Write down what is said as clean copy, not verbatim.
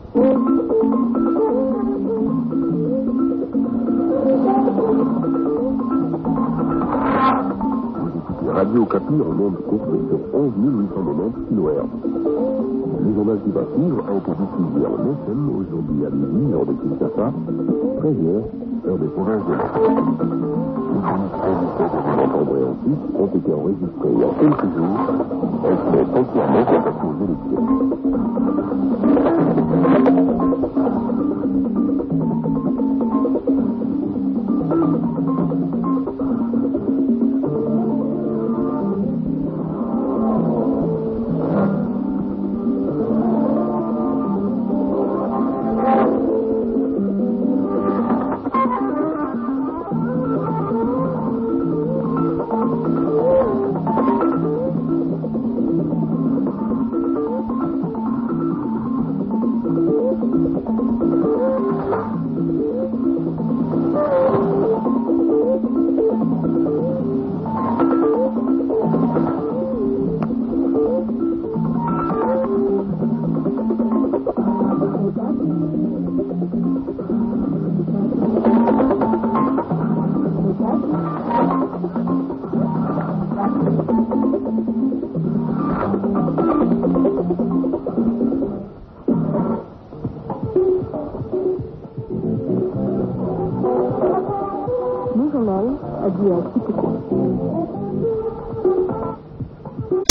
Radio Okapi en ondes courtes sur 11 890 kHz. Le journal qui va suivre a été diffusé en FM aujourd'hui à midi, heure de Kinshasa, 13h, heure des provinces de l'Est. Les émissions que vous entendrez ensuite ont été enregistrées il y a quelques jours. Elles sont entièrement consacrées aux élections. Le journal a dit à Kitoko.